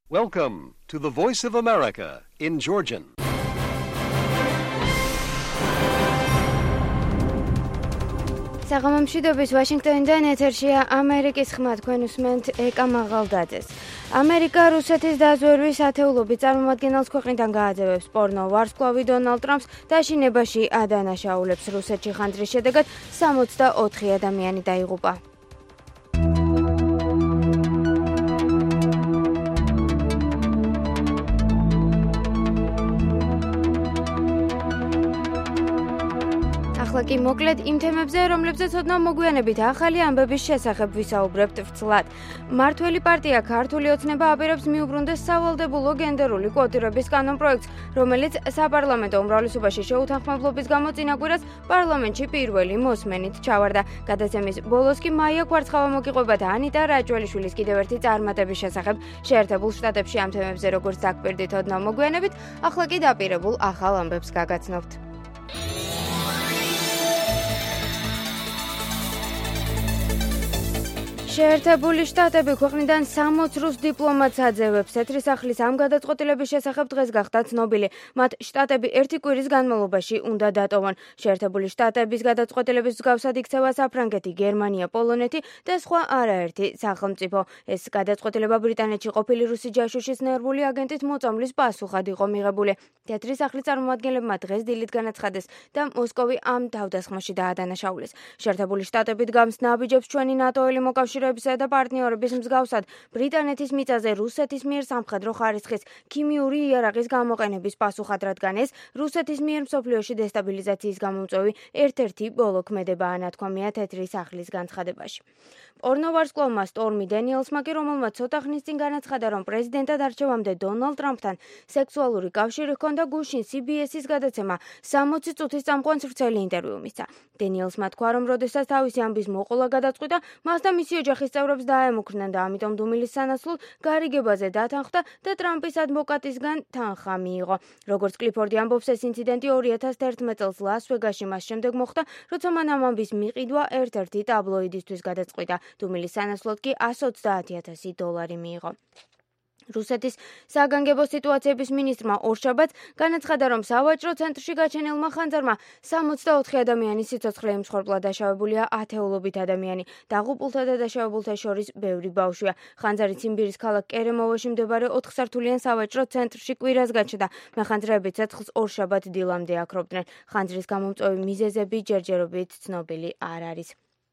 Welcome to the Voice of America in Georgian. საღამომშვიდობის ვაშინგტონიდან ეთერშია ამერიკის ხმა, თქვენ უსმენთ ეკა მაღალდაძეს. ამერიკა რუსეთის დაზვერვის ათეულობით წარმომადგენელს ქვეყნიდან გააძევებს. პორნო ვარსკვლავი დონალდ ტრამპს დაშინებაში ადანაშაულებს. რუსეთში ხანძრის შედეგად 64 ადამიანი დაიღუპა. კი მოკლედ იმ თემებზე, რომლებზეც ოდნავ მოგვიანებით ახალი ამბების შესახებ ვისაუბრებთ ვრცლად. მართველი პარტია ქართული ოცნება აპირებს მიუბრუნდეს სავალდებულო გენდერული კვოტირების კანონპროექტს, რომელიც საპარლამენტო უმრავლესობაში შეუთანხმებლობის გამო წინა კვირას პარლამენტში პირველი მოსმენით ჩავარდა. გადაცემის ბოლოს კი მაია კვარცხავა მოგიყვება და ანიტა რაჭველიშვილის კიდევ ერთი წარმატების შესახებ შეერთებულ შტატებში ამ თემებზე როგორც დაგპირდით ოდნავ მოგვიანებით, ახლა კი დაპირებულ ახალ ამბებს გაგაცნობთ. შეერთებული შტატები ქვეყნიდან 60 რუს დიპლომატს აძევებს. თეთრისახლის ამ გადაწყვეტილების შესახებ დღეს გახდა ცნობილი. მათ შტატები ერთი კვირის განმავლობაში უნდა დატოვონ. შეერთებული შტატების გადაწყვეტილების მსგავსად იქცევა საფრანგეთი, გერმანია, პოლონეთი და სხვა არაერთი სახელმწიფო. ეს გადაწყვეტილება ბრიტანეთში ყოფილი რუსი ჯაშუშის ნერვული აგენტით მოწამვლის პასუხად იყო მიღებული. თეთრისახლის წარმომადგენლებმა დღეს დილით განაცხადეს და მოსკოვი ამ თავდასხმაში დაადანაშაულეს. შეერთებული შტატები დგამს ნაბიჯებს ჩვენი ნატოელი მოკავშირეებისა და პარტნიორების მსგავსად ბრიტანეთის მიწაზე რუსეთის მიერ სამხედრო ხარისხის ქიმიური იარაღის გამოყენების პასუხად, რადგან ეს რუსეთის მიერ მსოფლიოში დესტაბილიზაციის გამომწვევი ერთ-ერთი ბოლო ქმედებაა, ნათქვამია თეთრი სახლის განცხადებაში. პორნო ვარსკვლავმა სტორმი დენიელსმა კი, რომელმაც ცოტა ხნის წინ განაცხადა, რომ პრეზიდენტად არჩევამდე დონალდ ტრამპთან სექსუალური კავშირი ჰქონდა, გუშინ CBS-ის გადაცემა 60 წუთის წამყვან ვრცელი ინტერვიუ მისცა. დენიელსმა თქვა, რომ როდესაც თავისი ამბის მოყოლა გადაწყვიტა, მას და მისი ოჯახის წევრებს დაემუქრნენ და ამიტომ დუმილის სანაცვლოდ გარიგებაზე დათანხმდა და ტრამპის ადვოკატისგან თანხა მიიღო. როგორც კლიფორდი ამბობს, ეს ინციდენტი 2011 წელს ლას-ვეგასში მას შემდეგ მოხდა, როცა მან ამ ამბის მიყიდვა ერთ-ერთი ტაბლოიდისთვის გადაწყვიტა. დუმილის სანაცვლოდ კი $120,000 მიიღო. რუსეთის საგანგებო სიტუაციების მინისტრმა ორშაბათს განაცხადა, რომ სავაჭრო ცენტრში გაჩენილმა ხანძარმა 64 ადამიანის სიცოცხლე იმსხვერპლა, დაშავებულია ათეულობით ადამიანი. დაღუპულთა და დაშავებულთა შორის ბევრი ბავშვია. ხანძარი ციმბირის ქალაქ კერემოვოში მდებარე 4 სართულიან სავაჭრო ცენტრში კვირას გაჩნდა. მეხანძრეები ცეცხლს ორშაბათ დილამდე აქრობდნენ. ხანძრის გამომწვევი მიზეზები ჯერჯერობით ცნობილი არ არის.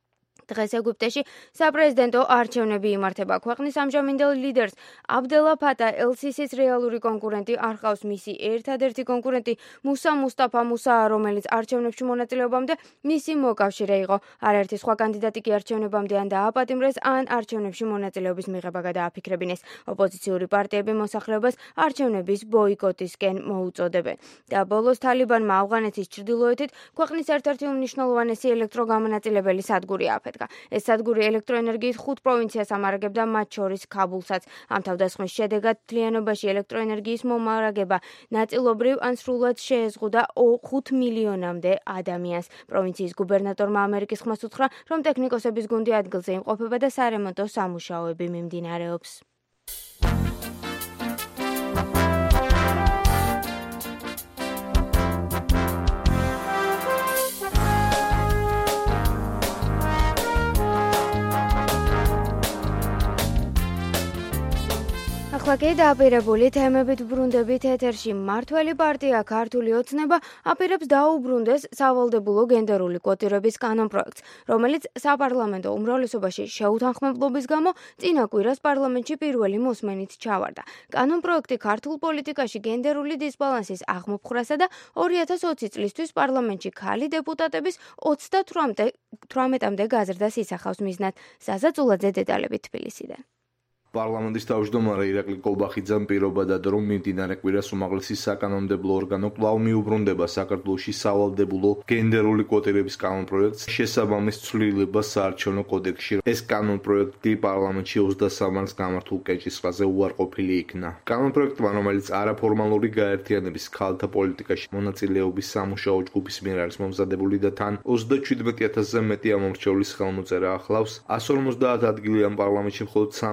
დღეს ეგვიპტეში საპრეზიდენტო არჩევნები იმართება. ქვეყნის ამჟამინდელ ლიდერს აბდელა ფატა ელ-სისის რეალური კონკურენტი არ ჰყავს. მისი ერთადერთი კონკურენტი მუსა მუსტაფა მუსაა, რომელიც არჩევნებში მონაწილეობამდე მისი მოკავშირე იყო. არაერთი სხვა კანდიდატი კი არჩევნებამდე ან დააპატიმრეს, ან არჩევნებში მონაწილეობის მიღება გადააფიქრებინეს. ოპოზიციური პარტიები მოსახლეობას არჩევნების ბოიკოტისკენ მოუწოდებენ. და ბოლოს თალიბანმა ავღანეთის ჩრდილოეთით ქვეყნის ერთ-ერთი უმნიშვნელოვანესი ელექტროგამონაწილებელი სადგური აფეთქა. ეს სადგური ელექტროენერგიით 5 პროვინციას ამარაგებდა, მათ შორის ქაბულსაც. ამ თავდასხმის შედეგად მთლიანობაში ელექტროენერგიის მომარაგება ნაწილობრივ ან სრულად შეეზღუდა 5 მილიონამდე ადამიანს. პროვინციის გუბერნატორმა ამერიკის ხმას უთხრა, რომ ტექნიკოსების გუნდი ადგილზე იმყოფება და სარემონტო სამუშაოები მიმდინარეობს. ახლა კი დაპირებული თემებით ბრუნდებით ეთერში. მართველი პარტია ქართული ოცნება აპირებს დაუბრუნდეს სავალდებულო გენდერული კვოტირების კანონპროექტს, რომელიც საპარლამენტო უმრავლესობაში შეუთანხმებლობის გამო წინა კვირას პარლამენტში პირველი მოსმენით ჩავარდა. კანონპროექტი ქართულ პოლიტიკაში გენდერული დისბალანსის აღმოფხვრასა და 2020 წლისთვის პარლამენტში ქალი დეპუტატების 38-მდე გაზრდას ისახავს მიზნად. საზა წულაძე დეტალებით თბილისიდან. პარლამენტის თავმჯდომარე ირაკლი კოლბახიძემ პირობა დადო, რომ მიმდინარე კვირას უმაღლესი საკანონმდებლო ორგანო კვლავ მიუბრუნდება საქართველოში სავალდებულო გენდერული კვოტირების კანონპროექტს შესაბამის ცვლილებას საარჩევნო კოდექსში. ეს კანონპროექტი პარლამენტში 23 მარტს გამართულ კეჭისყრაზე უარყოფილი იქნა. კანონპროექტმა, რომელიც არაფორმალური გაერთიანების ქალთა პოლიტიკაში მონაწილეობის სამუშაო ჯგუფის მიერ არის მომზადებული და თან 37,000-ზე მეტი ამომრჩევლის ხელმოწერა ახლავს, 150 ადგილი ამ პარლამენტში მხოლოდ 66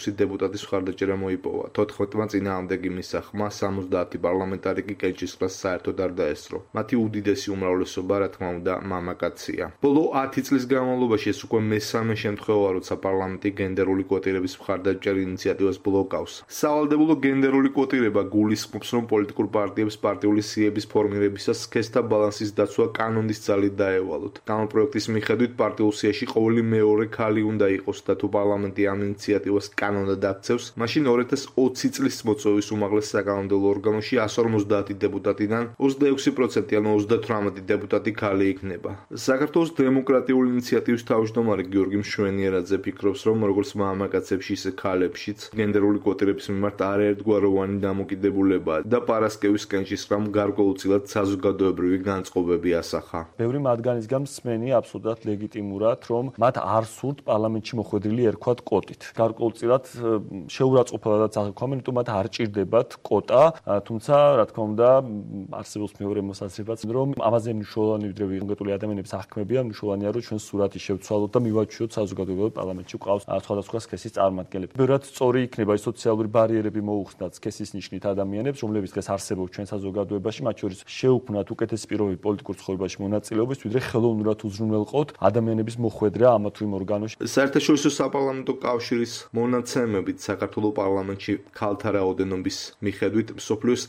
საერთაშორისო დეპუტატის მხარდაჭერა მოიპოვა. 14-მა წინააღმდეგი მისცა ხმა, 70 პარლამენტარი კი კენჭისყრას საერთოდ არ დაესწრო. მათი უდიდესი უმრავლესობა, რა თქმა უნდა, მამაკაცია. ბოლო 10 წლის განმავლობაში ეს უკვე მესამე შემთხვევაა, როცა პარლამენტი გენდერული კვოტირების მხარდაჭერ ინიციატივას ბლოკავს. სავალდებულო გენდერული კვოტირება გულისხმობს, რომ პოლიტიკურ პარტიებს პარტიული სიების ფორმირებისას სქესთა ბალანსის დაცვა კანონის ძალით დაევალოთ. კანონპროექტის მიხედვით პარტიულ სიაში ყოველი მეორე ქალი უნდა იყოს და თუ პარლამენტი ამ ინიციატივას კანონად აქცევს, მაშინ 2020 წლის მოწვევის უმაღლეს საკანონმდებლო ორგანოში 150 დეპუტატიდან 26%, ანუ 38 დეპუტატი ქალი იქნება. საქართველოს დემოკრატიული ინიციატივის თავმჯდომარე გიორგი მშვენიერაძე ფიქრობს, რომ როგორც მამაკაცებში, ისე ქალებშიც გენდერული კვოტირების მიმართ არაერთგვაროვანი დამოკიდებულებაა და პარასკევის კენჭისყრამ გარკვეულწილად საზოგადოებრივი განწყობები ასახა. ბევრი მათგანის მსმენი აბსოლუტურად ლეგიტიმურად, რომ მათ არ სურთ პარლამენტში მოხვედრილი ერქვათ კვოტით. გარკვეულწილად შეურაცხყოფილადაც აღიქვამენ, იმიტომ მათ არ ჭირდებათ კვოტა, თუმცა რა თქმა უნდა არსებობს მეორე მოსაზრებაც, რომ ამაზე მნიშვნელოვანი ვიდრე კონკრეტული ადამიანების აღქმებია, მნიშვნელოვანია, რომ ჩვენ სურათი შევცვალოთ და მივაჩვიოთ საზოგადოებრივ პარლამენტში ყავს სხვადასხვა სქესის წარმომადგენლები. ბევრად სწორი იქნება ის სოციალური ბარიერები მოუხსნათ სქესის ნიშნით ადამიანებს, რომლებიც დღეს არსებობს ჩვენ საზოგადოებაში, მათ შორის შეუქმნათ უკეთესი პირობები პოლიტიკურ ცხოვრებაში მონაწილეობის, ვიდრე ხელოვნურად უზრუნველყოთ ადამიანების მოხვედრა ამა თუ იმ ორგანოში. საერთაშორისო საპარლამენტო კავშირის მონაცემებით საქართველოს პარლამენტში ქალთა რაოდენობის მიხედვით მსოფლიოს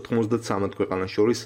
193 ქვეყანას შორის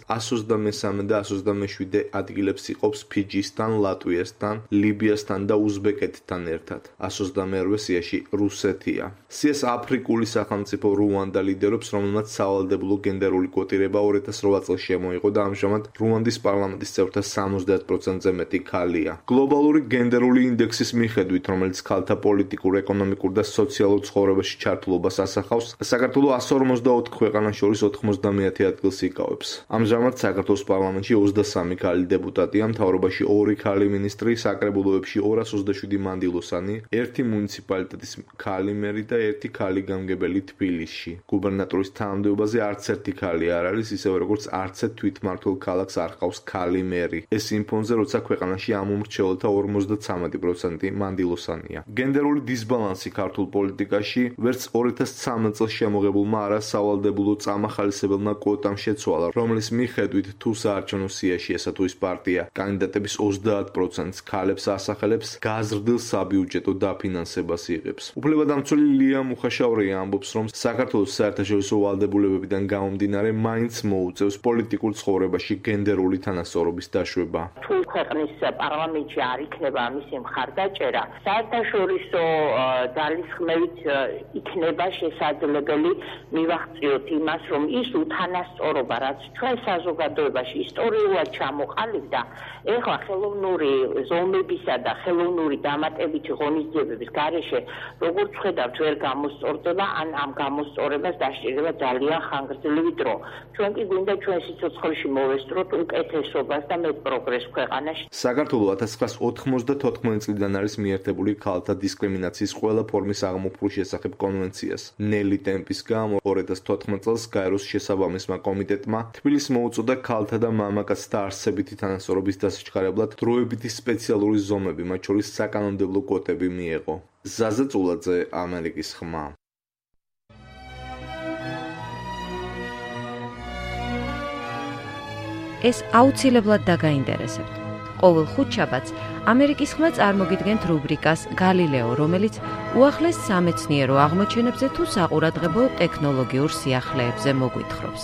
123 და 127 ადგილებს იყოფს ფიჯისთან, ლატვიასთან, ლიბიასთან და უზბეკეთთან ერთად. 122 სიაში რუსეთია. სიას აფრიკული სახელმწიფო რუანდა ლიდერობს, რომელმაც სავალდებულო გენდერული კვოტირება 2008 წელს შემოიღო და ამჟამად რუანდის პარლამენტის წევრთა 70%-ზე მეტი ქალია. გლობალური გენდერული ინდექსის მიხედვით, რომელიც ქალთა პოლიტიკურ, ეკონომიკურ და სოციალურ ცხოვრებაში ჩართულობას ასახავს, საქართველოს 154 ქვეყანას შორის 90 ადგილს იკავებს. ამჟამად საქართველოს პარლამენტში 23 ქალი დეპუტატია, მთავრობაში 2 ქალი მინისტრი, საკრებულოებში 227 მანდილოსანი, 1 მუნიციპალიტეტის ქალი მერი და 1 ქალი გამგებელი თბილისში. გუბერნატორის თანამდებობაზე არც ერთი ქალი არ არის, ისევე როგორც არც ერთ თვითმმართველ ქალაქს არ ჰყავს ქალი მერი. ეს იმ ფონზე, როცა ქვეყანაში ამ უმრჩეველთა 53% მანდილოსანია. გენდერული დისბალანსი ქართულ პოლიტიკაში ვერც 2013 წელს შემოღებულმა არასავალდებულო წამახალისებელმა კვოტამ შეცვალა, რომლის მიხედვით თუ საარჩევნო სიაში ესა თუ ის პარტია კანდიდატების 30%-ს ქალებს ასახელებს, გაზრდილ საბიუჯეტო დაფინანსებას იღებს. უფლებადამცველი ლია მუხაშავრია ამბობს, რომ საქართველოს საერთაშორისო ვალდებულებებიდან გამომდინარე მაინც მოუწევს პოლიტიკურ ცხოვრებაში გენდერული თანასწორობის დაშვება. თუ ქვეყნის პარლამენტში არ იქნება ამისი მხარდაჭერა, საერთაშორისო ძალისხმევით იქნება შესაძლებელი მივაღწიოთ იმას, რომ ის უთანასწორობა, რაც ჩვენ საზოგადოებაში ისტორიულად ჩამოყალიბდა, ეხლა ხელოვნური ზომებისა და ხელოვნური დამატებითი ღონისძიებების გარეშე, როგორც ხედავთ, ვერ გამოსწორდება, ან ამ გამოსწორებას დასჭირდება ძალიან ხანგრძლივი დრო. ჩვენ კი გვინდა ჩვენ სიცოცხლეში მოვესწროთ უკეთესობას და მეტ პროგრესს ქვეყანაში. საქართველო 1994 წლიდან არის მიერთებული ქალთა დისკრიმინაციის ყველა ფორმის აღმოფხურის შესახებ კონვენციას. ნელი ტემპის გამო 2014 წელს გაეროს შესაბამისმა კომიტეტმა თბილისს მოუწოდა ქალთა და მამაკაცთა არსებითი თანასწორობის დასაჩქარებლად დროებითი სპეციალური ზომები, მათ შორის საკანონმდებლო კვოტები მიეღო. ზაზა წულაძე, ამერიკის ხმა. ეს აუცილებლად დაგაინტერესებთ. ყოველ ხუთშაბათს ამერიკის ხმა წარმოგიდგენთ რუბრიკას გალილეო, რომელიც უახლეს სამეცნიერო აღმოჩენებზე თუ საყურადღებო ტექნოლოგიურ სიახლეებზე მოგვითხრობს.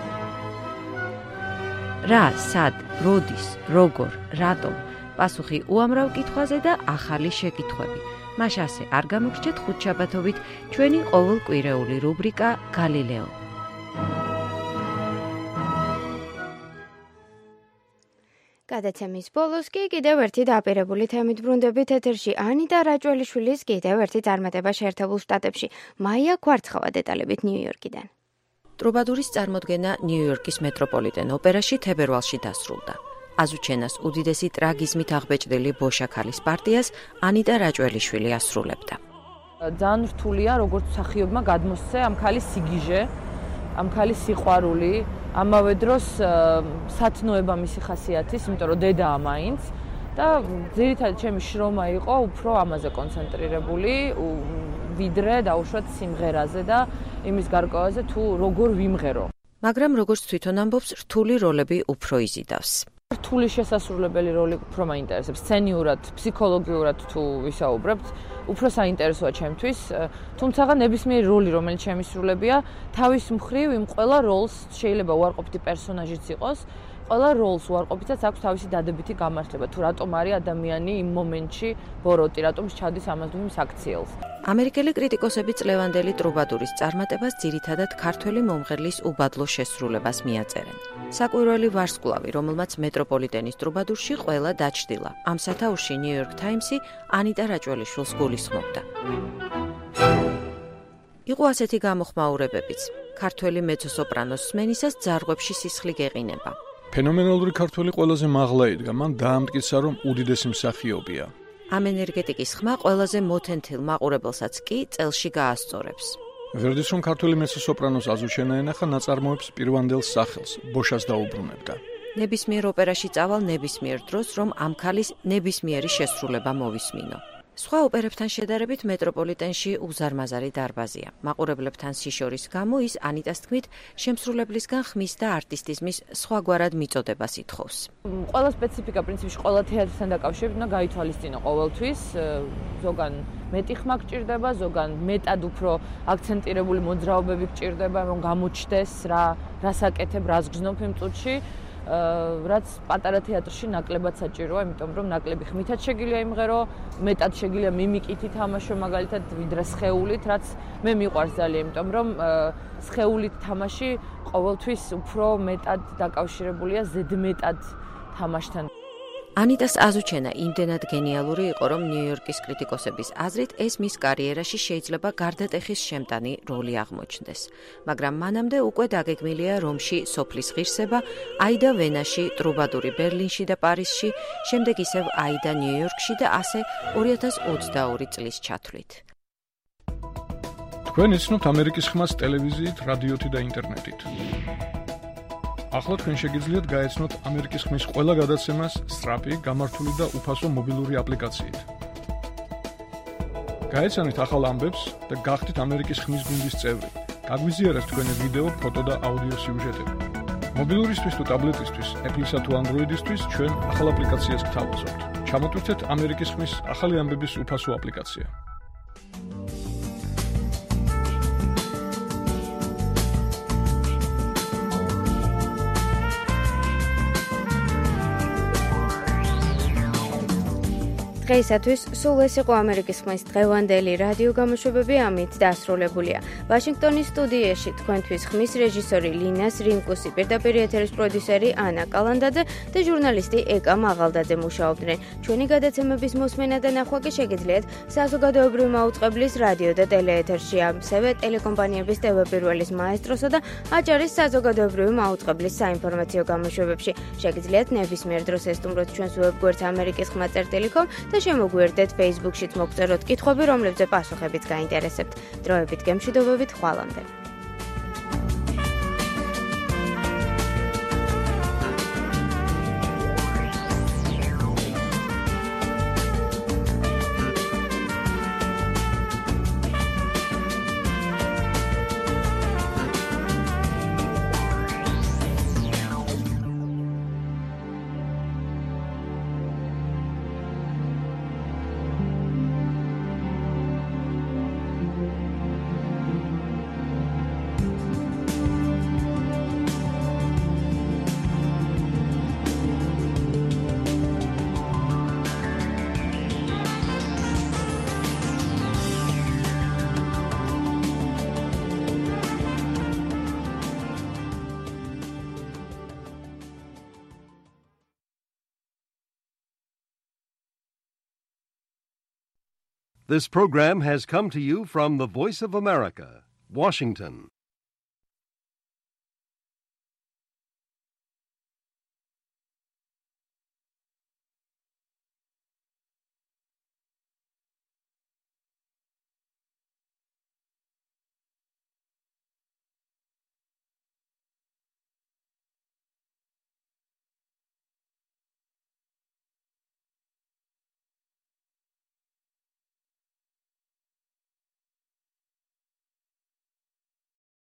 რა, სად, როდის, როგორ, რატომ? პასუხი უამრავ კითხვაზე და ახალი შეკითხვები. მას ასე არ გამოგრჩეთ ხუთშაბათობით ჩვენი ყოველკვირეული რუბრიკა გალილეო. გადაცემის ბოლოს კი კიდევ ერთი დაპირებული თემით ბრუნდებით ეთერში ანიტა რაჭველიშვილის კიდევ ერთი წარმატება შეერთებულ შტატებში. მაია ქვარცხავა დეტალებით ნიუ-იორკიდან. ტრუბადურის წარმოდგენა ნიუ-იორკის მეტროპოლიტენ ოპერაში თებერვალში დასრულდა. აზუჩენას უდიდესი ტრაგიზმით აღბეჭდილი ბოშაქალის პარტიას ანიტა რაჭველიშვილი ასრულებდა. ძალიან რთულია, როგორც მსახიობმა გადმოსცე ამ ქალის სიგიჟე, ამ ქალის სიყვარული, ამავე დროს სათნოება მისი ხასიათის, იმიტომ რომ დედაა მაინც და ძირითადად ჩემი შრომა იყო უფრო ამაზე კონცენტრირებული, ვიდრე დაუშვათ სიმღერაზე და იმის გარკვევაზე თუ როგორ ვიმღერო. მაგრამ როგორც თვითონ ამბობს, რთული როლები უფრო იზიდავს. რთული შესასრულებელი როლი უფრო მაინტერესებს. სცენიურად, ფსიქოლოგიურად თუ ვისაუბრებთ, უფრო საინტერესოა ჩემთვის, თუმცა ნებისმიერი როლი, რომელიც შემისრულებია, თავის მხრივ იმ ყველა როლს შეიძლება უარყოფითი პერსონაჟიც იყოს, ყველა როლს უარყოფითაც აქვს თავისი დადებითი გამართლება, თუ რატომ არის ადამიანი იმ მომენტში ბოროტი, რატომ ჩადის ამას თუ იმ საქციელს. ამერიკელი კრიტიკოსები წლევანდელი ტრუბადურის წარმატებას ძირითადად ქართველი მომღერლის უბადლო შესრულებას მიაწერენ. საკვირველი ვარსკვლავი, რომელმაც მეტროპოლიტენის ტრუბადურში ყველა დაჩრდილა. ამ სათაურში New York Times-ი ანიტა რაჭველიშვილს გულისხმობდა. იყო ასეთი გამოხმაურებებიც. ქართველი მეცო-სოპრანოს სმენისას ძარღვებში სისხლი გეყინება. ფენომენალური ქართველი ყველაზე მაღლა იდგა, მან დაამტკიცა, რომ უდიდესი მსახიობია. ამ ენერგეტიკის ხმა ყველაზე მოთენთილ მაყურებელსაც კი წელში გაასწორებს. ვერდის რომ ქართველი მეცო-სოპრანოს აზუჩენა ენახა ნაწარმოებს პირვანდელ სახელს, ბოშას დაუბრუნებდა. ნებისმიერ ოპერაში წავალ ნებისმიერ დროს, რომ ამ ქალის ნებისმიერი შესრულება მოვისმინო. სხვა ოპერებთან შედარებით მეტროპოლიტენში უზარმაზარი დარბაზია. მაყურებლებთან სიშორის გამო ის ანიტას თქმით, შემსრულებლისგან ხმის და არტისტიზმის სხვაგვარად მიწოდებას ითხოვს. ყველა სპეციფიკა პრინციპში ყველა თეატრთან დაკავშირებით უნდა გაითვალისწინო ყოველთვის, ზოგან მეტი ხმა გჭირდება, ზოგან მეტად უფრო აქცენტირებული მოძრაობები გჭირდება, რომ გამოჩნდეს რას აკეთებ, რას გრძნობ იმ წუთში. რაც პატარა თეატრში ნაკლებად საჭიროა, იმიტომ რომ ნაკლები ხმითაც შეგიძლია იმღერო, მეტად შეგიძლია მიმიკით ითამაშო, მაგალითად ვიდრე სხეულით, რაც მე მიყვარს ძალიან, იმიტომ რომ სხეულით თამაში ყოველთვის უფრო მეტად დაკავშირებულია ზედმეტად თამაშთან. ანიტას აზუჩენა იმდენად გენიალური იყო, რომ ნიუ-იორკის კრიტიკოსების აზრით ეს მის კარიერაში შეიძლება გარდატეხის შემტანი როლი აღმოჩნდეს. მაგრამ მანამდე უკვე დაგეგმილია რომში სოფლის ღირსება, აიდა ვენაში, ტრუბადური ბერლინში და პარიზში, შემდეგ ისევ აიდა ნიუ-იორკში და ასე 2022 წლის ჩათვლით. თქვენ იცნობთ ამერიკის ხმას ტელევიზიით, რადიოთი და ინტერნეტით. ახლა თქვენ შეგიძლიათ გაეცნოთ ამერიკის ხმის ყველა გადაცემას სწრაფი, გამართული და უფასო მობილური აპლიკაციით. გაეცანით ახალ ამბებს და გახდით ამერიკის ხმის გუნდის წევრი. გაგვიზიარეთ თქვენი ვიდეო, ფოტო და აუდიო სიუჟეტები. მობილურისთვის თუ ტაბლეტისთვის, Apple-ისა თუ Android-ისთვის ჩვენ ახალ აპლიკაციას გთავაზობთ. ჩამოტვირთეთ ამერიკის ხმის ახალი ამბების უფასო აპლიკაცია. დღეისათვის სულ ეს იყო ამერიკის ხმის დღევანდელი რადიო გამოშვებები, ამით დასრულებულია. ვაშინგტონის სტუდიაში თქვენთვის ხმის რეჟისორი ლინას რინკუსი, პირდაპირ ეთერის პროდიუსერი ანა კალანდაძე და ჟურნალისტი ეკა მაღალდაძე მუშაობდნენ. ჩვენი გადაცემების მოსმენა და ნახვა კი შეგიძლიათ საზოგადოებრივი მაუწყებლის რადიო და ტელეეთერში, ასევე ტელეკომპანიების ტევებპირველის მაესტროსა და აჭარის საზოგადოებრივი მაუწყებლის საინფორმაციო გამოშვებებში. შეგიძლიათ ნებისმიერ დროს ესტუმროთ ჩვენს ვებგვერდს amerikiskhma.com და შემოგვიერთდეთ Facebook-შიც მოგწეროთ კითხვები, რომლებზეც პასუხებიც გაინტერესებთ. დროებით გემშვიდობებით, ხვალამდე. This program has come to you from the Voice of America, Washington.